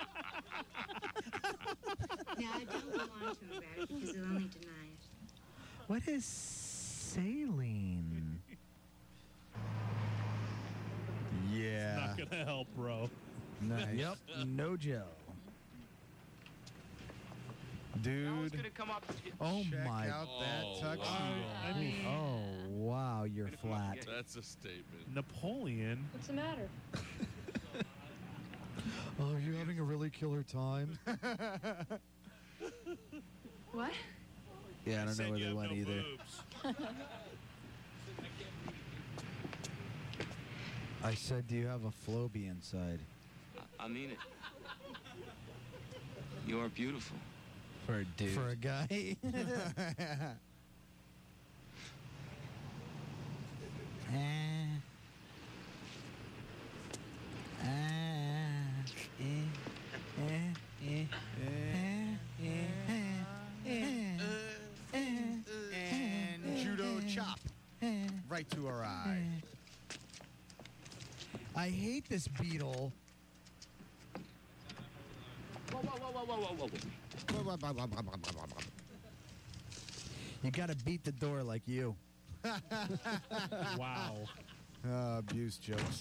I don't go on to about it because they'll only deny it.
What is saline? Yeah.
Not gonna help, bro.
Nice. Yep. No Joe.
Dude.
Oh
Check
my.
out that
Oh,
tuxedo.
wow. I mean,
Oh wow, you're flat.
That's a statement.
Napoleon.
What's the matter?
Oh, are you having a really killer time?
What?
Yeah, I don't
Said
know where
you
they
have
went
no
either.
boobs.
I said, do you have a Floby inside?
I mean it. You are beautiful.
For a dude.
For a guy? Ah. Ah. Eh. Eh. Eh. Eh. Eh.
And judo chop. Right to her eye.
I hate this beetle.
Whoa, whoa, whoa, whoa, whoa, whoa, whoa.
You gotta beat the door like you.
Wow.
Uh, abuse jokes.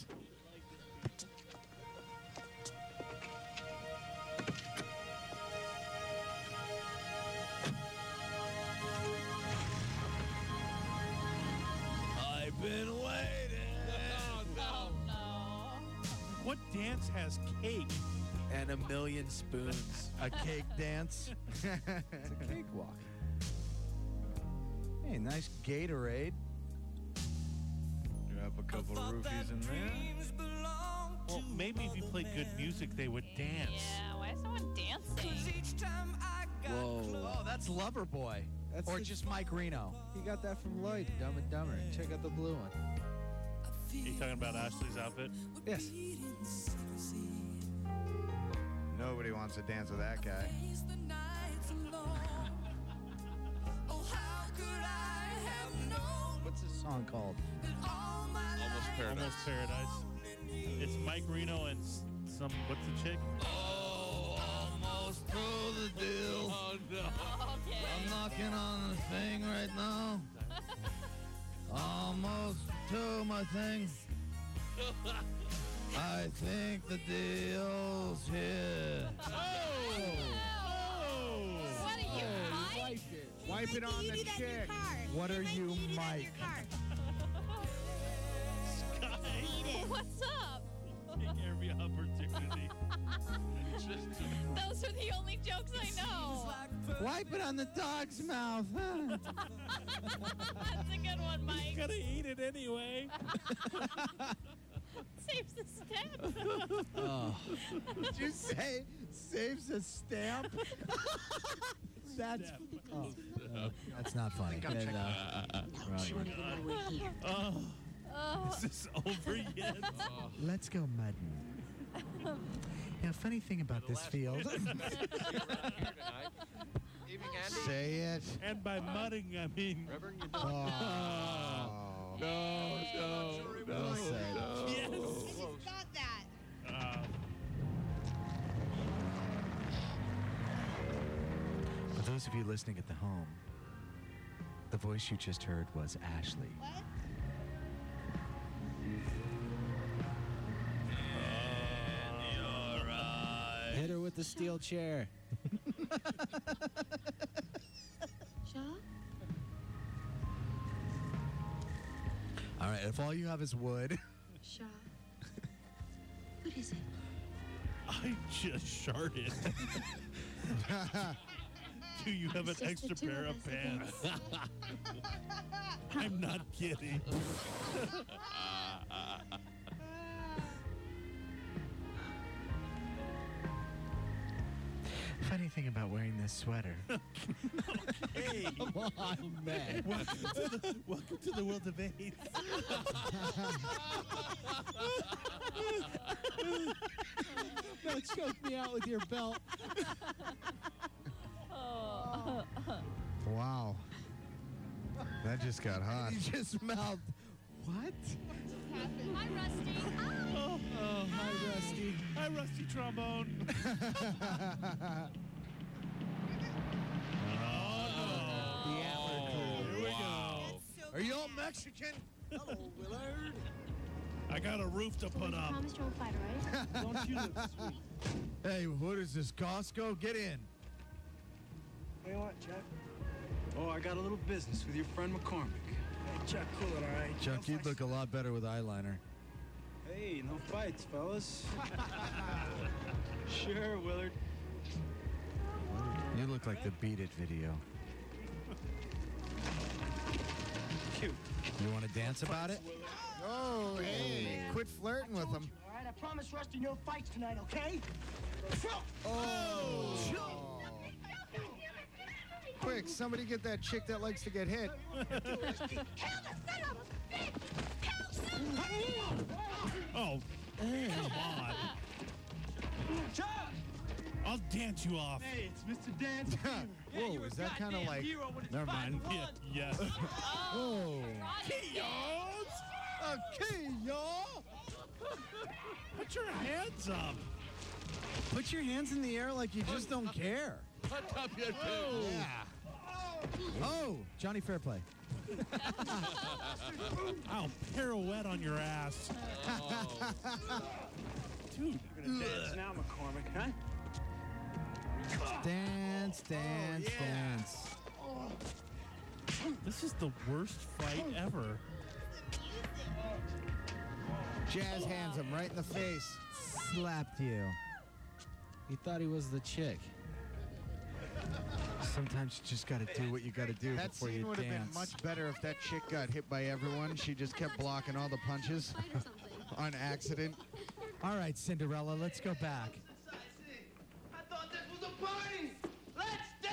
I've been waiting.
Oh, no.
What dance has cake?
And a million spoons.
A cake dance.
It's a cakewalk.
Hey, nice Gatorade.
Drop a couple roofies in there.
Well, maybe if you played good music, they would dance.
Yeah, why is someone dancing?
Whoa.
Oh, that's Loverboy.
That's
Or
the-
just Mike Reno.
He got that from Lloyd, Dumb and Dumber. Check out the blue one.
Are you talking about Ashley's outfit?
Yes.
Nobody wants to dance with that guy.
What's this song called?
Almost paradise.
Almost Paradise. It's Mike Reno and s- some, what's the chick?
Oh, almost through the deal.
Oh, no.
Okay.
I'm knocking on the thing right now. Almost to my thing. I think the deal's here.
Oh!
What are you, Mike?
Why
Wipe it on the chick.
What are you, Mike?
What's up?
Take every opportunity.
Those are the only jokes I know.
Wipe it on the dog's mouth. Huh?
That's a good one, Mike.
Gotta eat it anyway.
Saves the stamp.
Oh. Did you say saves a stamp? That's oh, no, that's not funny.
Gotta check
uh, right.
Oh,
Oh.
is this over yet?
Let's go mudding. Yeah, funny thing about this field.
Say it.
And by mudding, I mean.
Oh.
No, no, no.
Well said.
no. Yes.
Got that.
Uh,
For those of you listening at the home, the voice you just heard was Ashley.
What?
Hit her with the steel chair.
Shaw?
All right, if all you have is wood.
Shaw? What is it?
I just sharted. Do you have an
It's just
extra
the two
pair
of
of
us
pants?
against-
I'm not kidding.
Funny thing about wearing this sweater.
Hey,
Come on, man.
welcome to the, welcome to the world of AIDS.
No, choke me out with your belt.
Oh.
Wow. That just got hot.
You just mouthed, what?
Hi, Rusty.
Oh,
Oh, hi, Rusty.
hi, Rusty Trombone.
The Antler crew.
Here we go.
Are you all Mexican?
Hello, Willard.
I got a roof to put up.
Promise you won't fight, all right?
Don't you look sweet?
Hey, what is this, Costco? Get in.
What do you want, Chuck? Oh, I got a little business with your friend McCormick. Hey, Chuck, cool it, all right?
Chuck,
No
you'd
fights.
look a lot better with eyeliner.
Hey, no fights, fellas. Sure, Willard.
You look like the Beat It video.
Cute.
You want to dance about it?
Oh, hey. Quit flirting with him.
All right, I promise Rusty no fights tonight, okay?
Oh. Quick, somebody get that chick that likes to get hit.
Oh, come on.
Chuck!
I'll dance you off.
Hey, it's Mister Dance.
Whoa, is that kind of like...
Never mind. Yeah, yes.
Oh.
Keons!
Okay, y'all.
Put your hands up.
Put your hands in the air like you just don't care.
Put up your
Oh.
Yeah. Oh, Johnny Fairplay.
I'll pirouette on your ass. Dude.
You're gonna dance now, McCormick, huh?
Dance, dance,
Oh, yeah.
dance.
This is the worst fight ever.
Jazz hands him right in the face.
Slapped you.
He thought he was the chick.
Sometimes you just got to do what you got to do
That
before
scene
you
would have been
dance.
much better if that chick got hit by everyone. She just kept blocking all the punches on accident.
All right, Cinderella, let's go back.
I thought this was a party! Let's dance!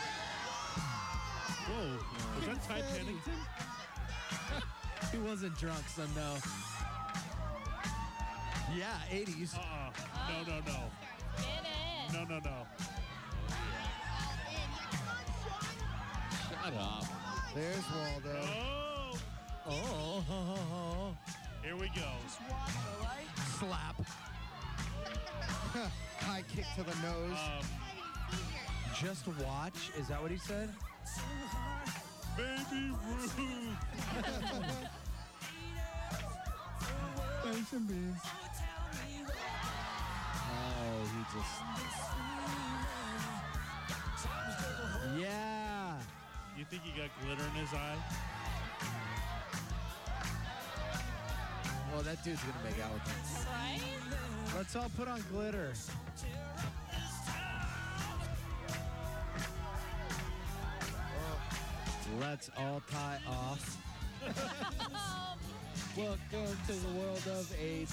Whoa. Was that Ty Pennington?
He wasn't drunk, so no.
Yeah, eighties.
Uh-uh. No, no, no.
Get in.
No, no, no.
Shut up.
There's Waldo.
Oh.
Oh, ho, ho, ho.
Here we go.
Slap.
High kick to the nose.
Um,
Just watch. Is that what he said?
Baby Ruth.
Thanks and beans.
Oh, he just.
Yeah.
think he got glitter in his eye?
Well, that dude's gonna make out with him.
Right?
Let's all put on glitter. Let's all tie off. Welcome to the world of AIDS.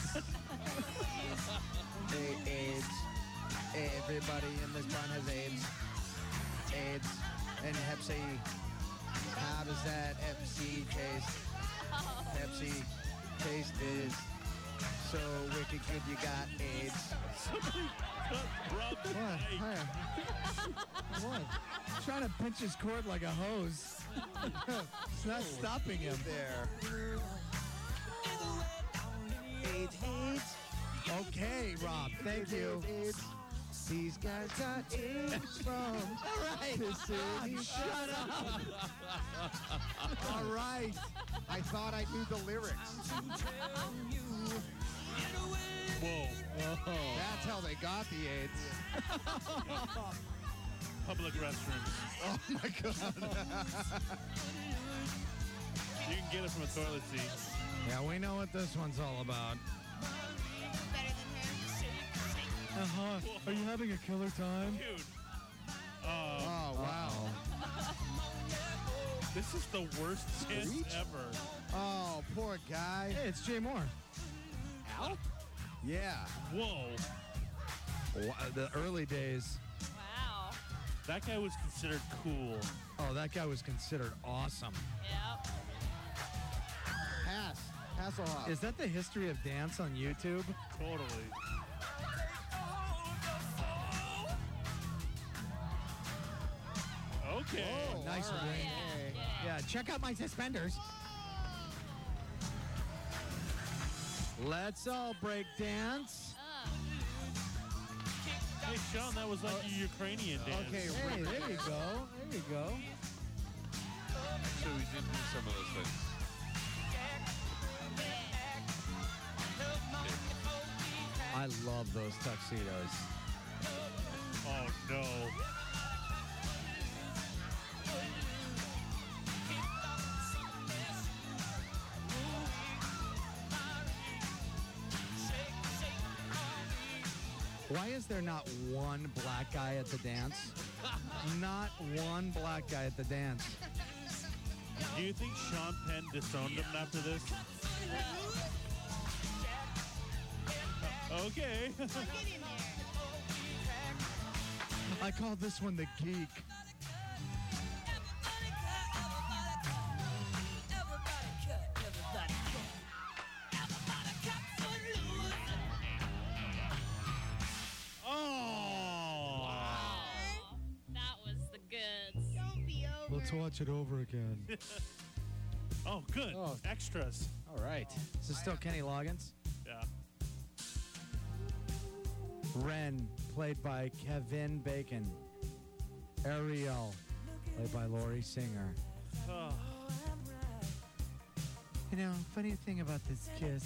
Hey, AIDS. Everybody in this barn has AIDS. AIDS and Hep C. How does that Hep C taste? Hep C taste is so wicked good you got AIDS.
Somebody cut Rob's
What?
mic.
Hi. What? Trying to pinch his cord like a hose. It's not stopping him there. AIDS, AIDS. Okay, Rob. Thank you. AIDS. These guys got AIDS from. All right. Shut up. All right. I thought I knew the lyrics.
Whoa.
That's how they got the AIDS.
Public restrooms.
Oh my God.
You can get it from a toilet seat.
Yeah, we know what this one's all about.
Uh-huh. Are you having a killer time?
Dude. Uh,
Oh, wow.
This is the worst chance ever.
Oh, poor guy.
Hey, it's Jay Moore.
Al? Yeah.
Whoa.
Wa- The early days.
Wow.
That guy was considered cool.
Oh, that guy was considered awesome.
Yep.
Pass. Hasselhoff.
Is that the history of dance on YouTube?
Totally. Okay.
Oh,
Nice
all
ring.
right.
Yeah, check out my suspenders. Let's all break dance.
Hey, Sean, that was like a Ukrainian dance.
Okay,
Hey, there you go. There you go.
So we did do some of those things.
I love those tuxedos.
Oh, no.
Why is there not one black guy at the dance? Not one black guy at the dance.
Do you think Sean Penn disowned him after this? Okay.
I call this one the geek.
Oh.
That was the goods.
Don't be over.
Let's watch it over again.
Oh, good.
Oh.
Extras.
All right. Is this still Kenny Loggins?
Yeah.
Ren, played by Kevin Bacon. Ariel, played by Laurie Singer.
Oh.
You know, funny thing about this kiss.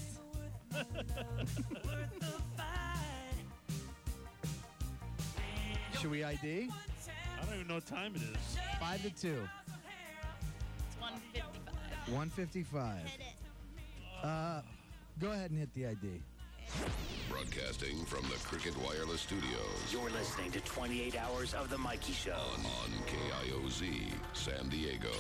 Should we I D?
I don't even know what time it is.
Five to two.
It's one fifty-five.
one fifty-five.
Hit it.
Uh, go ahead and hit the I D.
Broadcasting from the Cricket Wireless Studios
You're listening to twenty-eight hours of The Mikey Show.
on, on K I O Z, San Diego.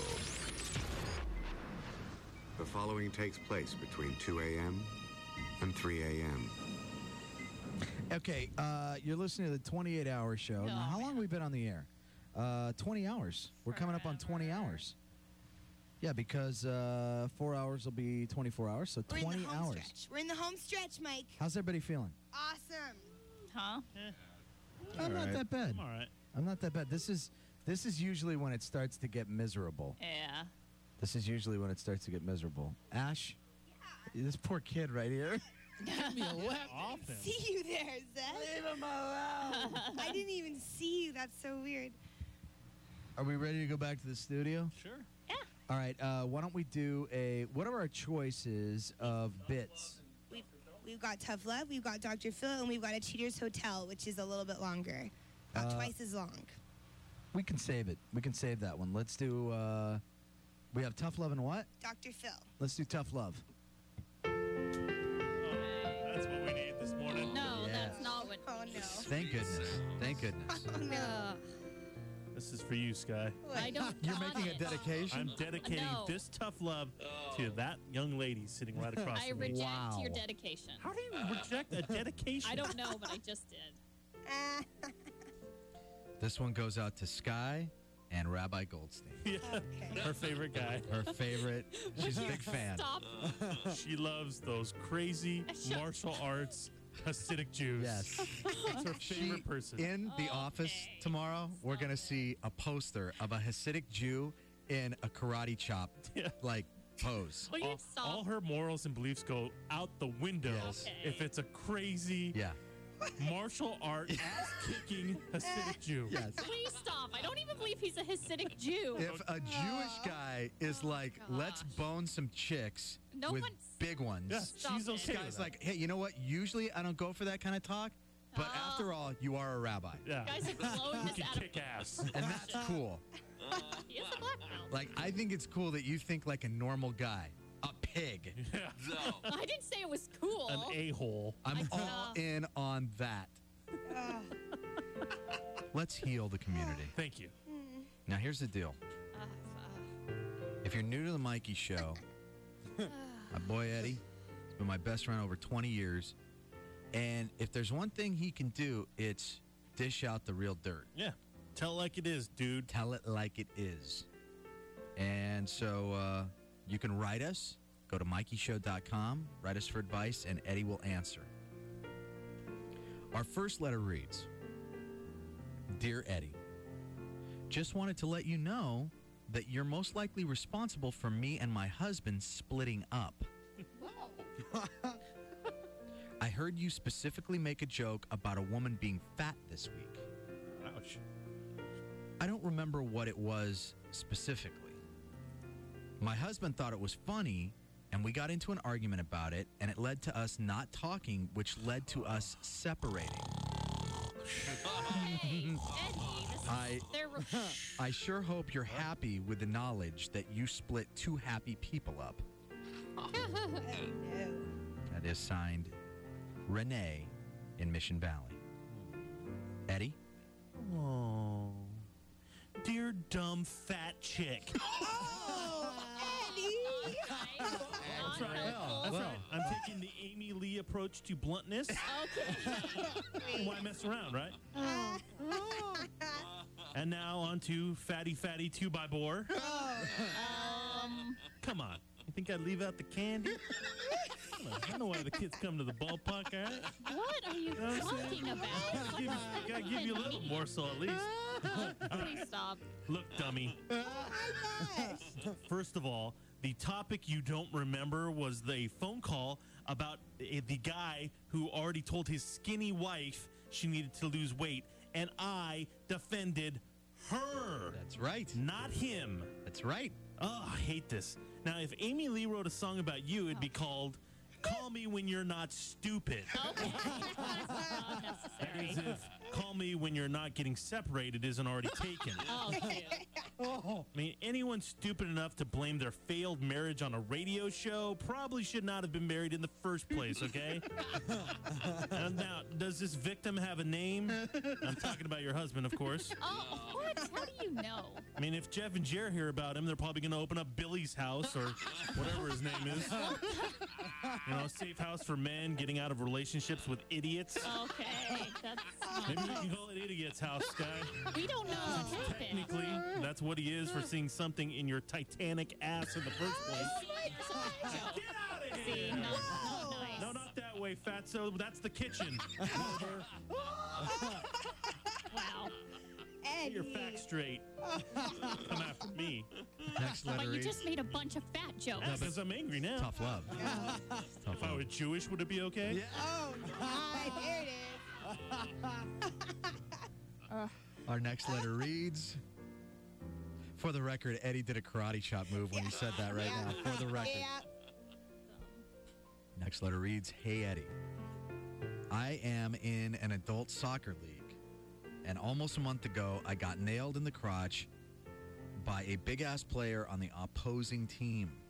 The following takes place between two a.m. and three a.m.
Okay, uh, you're listening to the twenty-eight hour show. Now, how long have we been on the air? Uh, twenty hours. We're coming up on twenty hours. Yeah, because uh, four hours will be twenty-four hours, so
We're in
twenty
the home
hours.
stretch. We're in the home stretch, Mike.
How's everybody feeling?
Awesome.
Huh?
I'm
All
not
right.
that bad.
I'm all right.
I'm not that bad. This is this is usually when it starts to get miserable.
Yeah.
This is usually when it starts to get miserable. Ash, this poor kid right here.
Me a left. Often.
See you there, Zach.
Leave him alone.
I didn't even see you. That's so weird.
Are we ready to go back to the studio?
Sure.
All right. Uh, why don't we do a? What are our choices of bits?
We've, we've got Tough Love, we've got Doctor Phil, and we've got a Cheaters Hotel, which is a little bit longer. About
Uh,
twice as long.
We can save it. We can save that one. Let's do, uh, we have Tough Love and what?
Doctor Phil.
Let's do Tough Love.
That's what we need this morning.
No,
Yeah.
that's not what.
Oh, no.
Thank goodness. Thank goodness.
Oh, no.
Uh,
This is for you, Sky.
I don't.
You're
got
making a
it.
dedication?
I'm dedicating
No.
this tough love to that young lady sitting right across
I
from me.
reject
Wow.
your dedication.
How do you reject a dedication?
I don't know, but I just did.
This one goes out to Sky and Rabbi Goldstein.
Yeah, her favorite guy.
Her favorite. She's a big fan.
Stop.
She loves those crazy martial arts Hasidic Jews.
Yes.
It's her favorite
She,
person.
in the office
Okay.
tomorrow, we're going to see a poster of a Hasidic Jew in a karate chop,
Yeah.
like, pose.
Will you
all,
stop?
all her morals and beliefs go out the window
Yes.
Okay.
if it's a crazy
Yeah.
martial art ass-kicking Hasidic Jew.
Yes.
Please stop. I don't even believe he's a Hasidic Jew.
If a Jewish guy is like, let's bone some chicks
No
with
one's-
big ones.
Yeah,
Stop
she's
it.
okay.
Guy's
with that.
like, hey, you know what? Usually I don't go for that kind of talk, but
Oh.
after all, you are a rabbi.
yeah,
You guys are blowing
you
this
can
out of
kick ass.
And that's cool.
He is a black belt.
Like, I think it's cool that you think like a normal guy. A pig.
Yeah.
I didn't say it was cool.
An a-hole.
I'm
I-
all in on that.
Oh.
Let's heal the community.
Thank you.
Now, here's the deal.
Uh, uh,
If you're new to the Mikey Show, my boy Eddie has been my best friend over twenty years. And if there's one thing he can do, it's dish out the real dirt.
Yeah. Tell it like it is, dude.
Tell it like it is. And so uh, you can write us. Go to mikey show dot com, write us for advice, and Eddie will answer. Our first letter reads, Dear Eddie, just wanted to let you know that you're most likely responsible for me and my husband splitting up. I heard you specifically make a joke about a woman being fat this week.
Ouch.
I don't remember what it was specifically. My husband thought it was funny, and we got into an argument about it, and it led to us not talking, which led to us separating.
hey, Eddie, this is
I,
their re-
I sure hope you're happy with the knowledge that you split two happy people up.
Oh, no.
That is signed Renee in Mission Valley. Eddie?
Oh. Dear dumb fat chick.
Oh, Eddie.
Not
That's right.
helpful.
That's right. I'm taking the Amy Lee approach to bluntness.
Okay.
Why mess around, right? And now on to fatty, fatty two by bore.
Um,
Come on. You think I'd leave out the candy? Come on. I know why the kids come to the ballpark, all right?
what are you
know what I'm
talking about? What
Give you,
does that
gotta give you a
even
little
mean?
morsel at least.
Please stop.
Look, dummy. First of all, the topic you don't remember was the phone call about uh, the guy who already told his skinny wife she needed to lose weight, and I defended her.
That's right.
Not him.
That's right.
Oh, I hate this. Now, if Amy Lee wrote a song about you, it'd be called Call Me When You're Not Stupid.
Okay. That's not
That is
necessary.
if Call Me When You're Not Getting Separated isn't already taken.
Oh, cute.
I mean, anyone stupid enough to blame their failed marriage on a radio show probably should not have been married in the first place, okay? And now, does this victim have a name? I'm talking about your husband, of course.
Oh, what? How do you know?
I mean, if Jeff and Jer hear about him, they're probably going to open up Billy's house or whatever his name is. You know, a safe house for men getting out of relationships with idiots.
Okay, that's
Maybe we can call it Idiot's house, Sky.
we don't know what happened.
Technically, that's what he is for seeing something in your Titanic ass in the first place. Get out of
See,
here!
not, not nice.
No, not that way, fatso. That's the kitchen. Over.
Wow.
Get your facts straight. Come after me.
Next letter
But you
reads,
just made a bunch of fat jokes.
Because I'm angry now.
Tough love. Tough
If I
love.
were Jewish, would it be okay?
Yeah.
Oh, God. Here it is.
Our next letter reads, for the record, Eddie did a karate chop move when he said that right now. For the record.
Yeah.
Next letter reads, Hey Eddie, I am in an adult soccer league,
And almost a month ago, I got nailed in the crotch by a big-ass player on the opposing team.